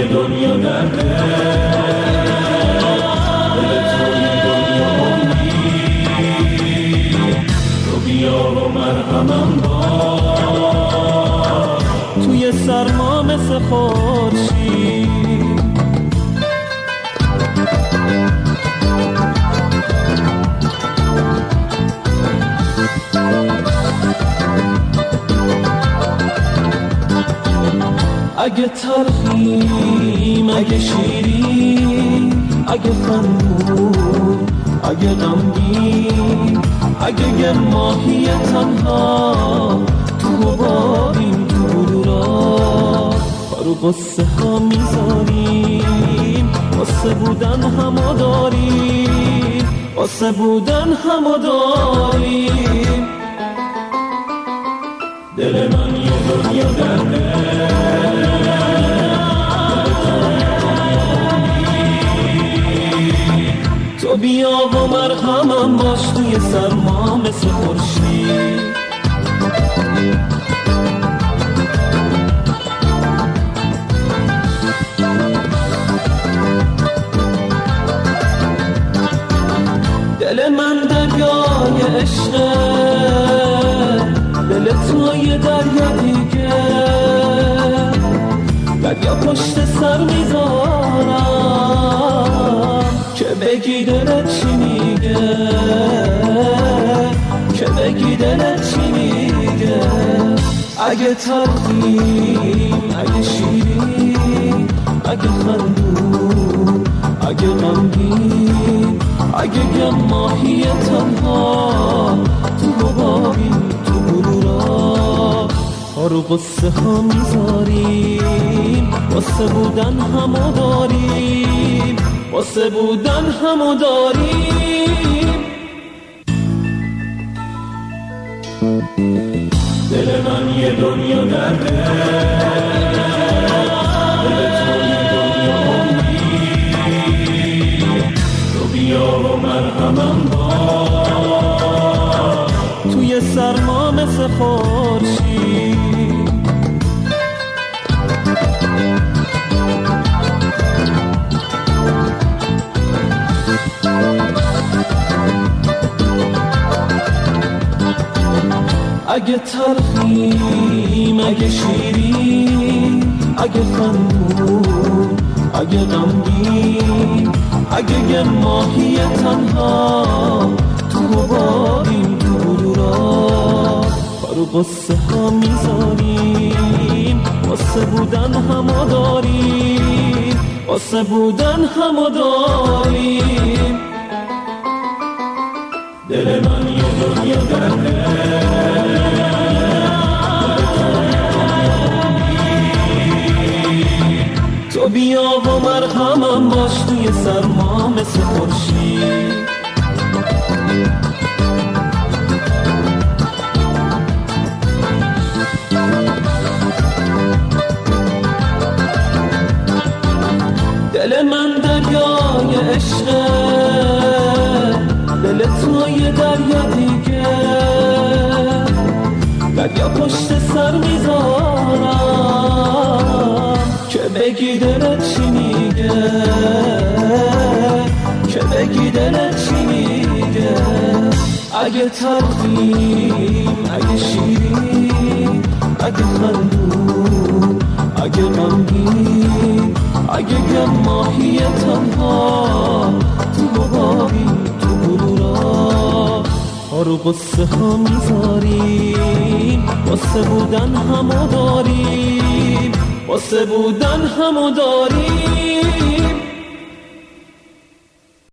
دنیا درده، دل توی دنیا امید، تو بیا و مرهمم باش توی سرما مثل خورشید. اگه تلخیم، اگه شیرین، اگه خندون، اگه غمگین، اگه یه ماهی تنها تو حبابیم تو بلورا، رو قصه ها میذاریم، قصه بودن همو داریم، قصه بودن همو داریم. دل من یه دنیا درده، تو بیا و مرهمم باش توی سرما مثل خورشید. دل من دریای عشقه، دل تو یه دریا دیگه، دریا پشت سر میذارم که بگی دلت چی میگه، که بگی دلت چی میگه. اگه تلخیم، اگه شیرین، اگه خندون، اگه غمگین، اگه یه ماهی تنها تو حبابیم تو بلورا، رو قصه ها میذاریم، قصه بودن همو داریم، قصه بودن همو داریم. دل من یه دنیا درده، دل توی دنیا امید، تو بیا و مرهمم باش توی سرما مثل خورشید. اگه تلخیم، اگه شیرین، اگه خندون، اگه غمگین، اگه یه ماهی تنها تو حبابیم تو بلورا، رو قصه ها میذاریم، قصه بودن همو داریم، قصه بودن همو داریم. دل من یه دنیا درده، تو بیا و مرهمم باش توی سرما مثل خورشید. دل من دریای عشقه، دل تو یه دریا دیگه، دریا پشت سر میذارم که بگی دلت چی میگه، که بگی دلت چی میگه. اگه تلخیم، اگه شیرین، اگه خندون، اگه غمگین، اگه یه ماهی تنها تو حبابیم تو بلورا، رو قصه ها میذاریم، قصه بودن همو داریم، قصه بودن همو داریم.